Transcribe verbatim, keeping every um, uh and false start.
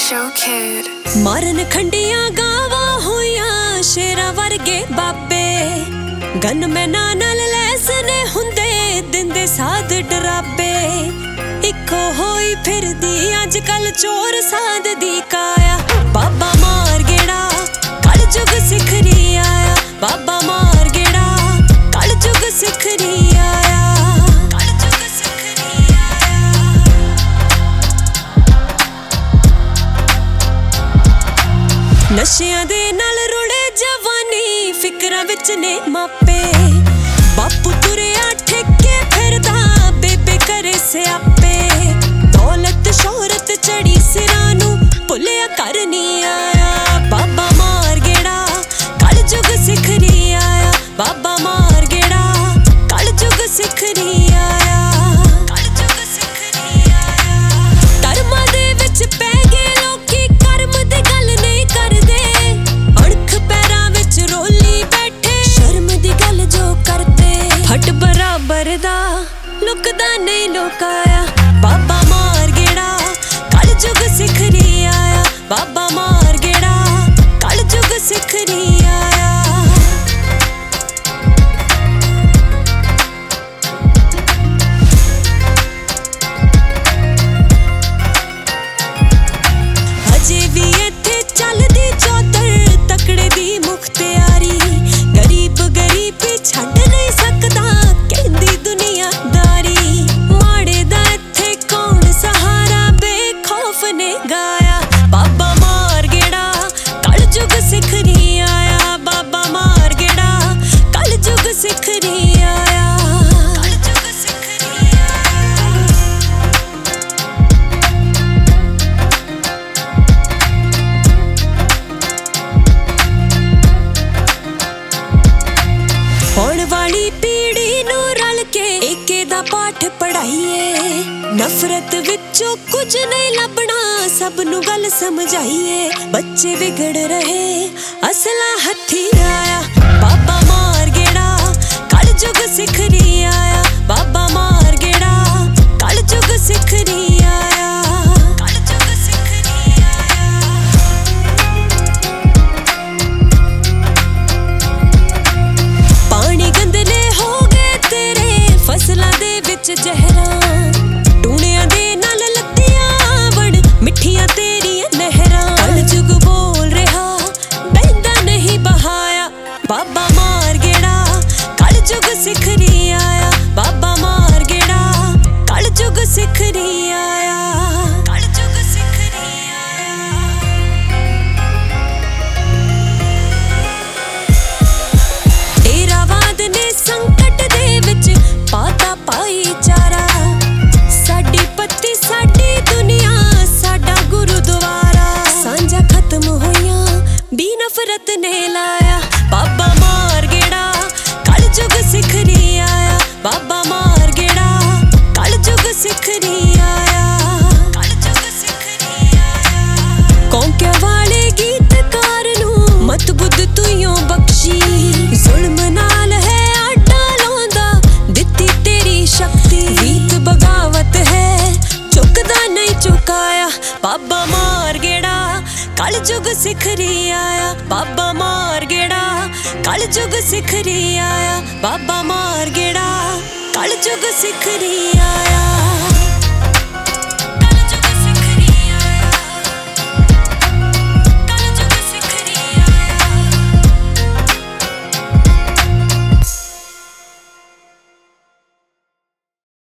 Show Kid ਮਾਰਨ ਖੰਡੀਆਂ ਗਾਵਾਂ ਹੋਈਆਂ ਸ਼ੇਰਾਂ ਵਰਗੇ ਬਾਬੇ ਗਨ ਮੈਨਾਂ ਨਾਲ ਲੈਸ ਨੇ ਹੁੰਦੇ ਦਿੰਦੇ ਸਾਧ ਡਰਾਬੇ ਇੱਕੋ ਹੋਈ ਫਿਰਦੀ ਅੱਜ ਕੱਲ ਚੋਰ ਸਾਧ ਦੀ ਕਾਇਆ ਬਾਬਾ ਮਾਰ ਗੇੜਾ ਕਲ ਜੁਗ ਸਿਖਰੀ ਆਇਆ ਬਾਬਾ ਮਾਰ ਗੇੜਾ ਕਲ ਜੁਗ ਸਿਖਰੀ ਆਇਆ ਨਸ਼ਿਆਂ ਦੇ ਨਾਲ ਰੁੜੇ ਜਵਾਨੀ ਫਿਕਰਾਂ ਵਿੱਚ ਨੇ ਮਾਪੇ ਬਾਪੂ ਤੁਰਿਆ ਠੇਕੇ ਫਿਰਦਾ ਬੇਬੇ ਕਰੇ ਸਿਆਪੇ ਦੌਲਤ ਸ਼ੋਹਰਤ ਚੜੀ ਸਿਰਾਂ ਨੂੰ ਭੁੱਲਿਆ ਕਰ ਨੀ ਆਇਆ ਬਾਬਾ ਮਾਰ ਗੇੜਾ ਕਲ ਜੁਗ ਸਿਖਰੀ ਆਇਆ ਬਾਬਾ ਮਾਰ ਗੇੜਾ ਕਲ ਜੁਗ ਸਿਖਰੀ ਆਇਆ ਕਲ ਜੁਗ ਸਿਖਰੀ ਆਇਆ ਧਰਮਾਂ ਦੇ ਵਿੱਚ ਪੈ ਗਏ ਲੋਕੀ ਕਰਮ ਦੀ ਗੱਲ ਨਹੀਂ ਕਰਦੇ ਅਣਖ ਪੈਰਾਂ ਵਿੱਚ ਰੋਲੀ ਬੈਠੇ ਸ਼ਰਮ ਦੀ ਗੱਲ ਜੋ ਕਰਦੇ ਫਟ ਬਰਾਬਰ ਦਾ ਲੁਕਦਾ ਨਹੀਂ ਲੋਕਾਇਆ ਬਾਬਾ ਮਾਰ ਗੇੜਾ ਕਲ ਜੁਗ ਸਿਖਰੀ ਆਇਆ ਬਾਬਾ ਮਾਰ ਗੇੜਾ ਕਲ ਜੁਗ ਸਿਖਰੀ ਆਇਆ ਅਜੇ ਵੀ ਇੱਥੇ ਚੱਲਦੀ ਚੌਧਰ ਤਕੜੇ ਦੀ ਮੁਖਤਿਆਰੀ ਗਰੀਬ ਗਰੀਬੀ ਛੱਡ ਨਹੀਂ ਸਕਦਾ ਕਹਿੰਦੀ ਦੁਨੀਆਦਾਰੀ ਮਾੜੇ ਦਾ ਇੱਥੇ ਕੌਣ ਸਹਾਰਾ ਬੇਖੌਫ ਨੇ ਗਾਇਆ ਬਾਬਾ ਮਾਰ ਗੇੜਾ ਕਲ ਜੁਗ ਸਿਖਰੀ ਆਇਆ ਬਾਬਾ ਮਾਰ ਗੇੜਾ ਕਲ ਜੁਗ ਸਿਖਰੀ ਆਇਆ ਕਲ ਜੁਗ ਸਿਖਰੀ ਆਇਆ ਹੋਣ ਵਾਲੀ ਪੀੜੀ ਨੂੰ ਰਲ ਕੇ ਏਕੇ ਦਾ ਪਾਠ ਪੜਾਈਏ ਨਫ਼ਰਤ ਵਿੱਚੋਂ ਕੁਝ ਨਹੀਂ ਲੱਭਣਾ ਸਭ ਨੂੰ ਗੱਲ ਸਮਝਾਈਏ ਬੱਚੇ ਵਿਗੜ ਰਹੇ ਅਸਲਾ ਹੱਥੀ ਆਇਆ ਬਾਬਾ ਮਾਰ ਗੇੜਾ ਕਲ ਜੁਗ ਸਿਖਰੀ ਆਇਆ ਬਾਬਾ ਮਾਰ ਗੇੜਾ ਕਲ ਜੁਗ ਸਿਖਰੀ ਆਇਆ ਕਲ ਜੁਗ ਸਿਖਰੀ ਆਇਆ ਪਾਣੀ ਗੰਦਲੇ ਹੋ ਗਏ ਤੇਰੇ ਫਸਲਾਂ ਦੇ ਵਿੱਚ ਜ਼ਹਿਰਾਂ ਟੂਣਿਆਂ ਦੇ ਨਾਲ ਲੱਤੀਆਂ ਵੜ ਮਿੱਠੀਆਂ ਤੇਰੀਆਂ ਨਹਿਰਾਂ ਕਲ ਜੁਗ ਬੋਲ ਰਿਹਾ ਬਹਿੰਦਾ ਨਹੀਂ ਬਹਾਇਆ ਬਾਬਾ ਮਾਰ ਗੇੜਾ ਕਲ ਜੁਗ ਸਿਖਰੀ ਆਇਆ ਬਾਬਾ ਮਾਰ ਗੇੜਾ ਕਲ ਜੁਗ ਸਿਖਰੀ ਆਇਆ ਕਲ ਜੁਗ ਸਿਖਰੀ ਆਇਆ ਤੇਰਾਵਾਦ ਨੇ ਸੰਕਟ ਦੇ ਵਿੱਚ ਪਾਤਾ ਭਾਈਚਾਰਾ ਸਾਡੀ ਪੱਤੀ ਸਾਡੀ ਦੁਨੀਆ ਸਾਡਾ ਗੁਰਦੁਆਰਾ ਸਾਂਝਾ ਖਤਮ ਹੋਈਆਂ ਵੀ ਨਫ਼ਰਤ ਨੇ ਲਾਇਆ ਬਾਬਾ ਮਾਰ ਗੇੜਾ ਕਲ ਜੁਗ ਸਿਖਰੀ ਆਇਆ ਬਾਬਾ ਮਾਰ ਗੇੜਾ ਕਲ ਜੁਗ ਸਿਖਰੀ ਆਇਆ ਕਲ ਜੁਗ ਸਿਖਰੀ ਆਇਆ ਕੌਂਕਿਆਂ ਵਾਲੇ ਗੀਤਕਾਰ ਨੂੰ ਮਤ ਬੁੱਧ ਤੂੰ ਬਖਸ਼ੀ ਜ਼ੁਲਮ ਨਾਲ ਹੈ ਆਟਾ ਲਾਉਂਦਾ ਦਿੱਤੀ ਤੇਰੀ ਸ਼ਕਤੀ ਰੀਤ ਬਗਾਵਤ ਹੈ ਝੁਕਦਾ ਨਹੀਂ ਝੁਕਾਇਆ ਬਾਬਾ ਮਾਰ ਗੇੜਾ ਕਲ ਜੁਗ ਸਿਖਰੀ ਆਇਆ ਬਾਬਾ ਮਾਰ ਗੇੜਾ ਕਲ ਜੁਗ ਸਿਖਰੀ ਆਇਆ ਬਾਬਾ ਮਾਰ ਗੇੜਾ ਕਲ ਜੁਗ ਸਿਖਰੀ ਆਇਆ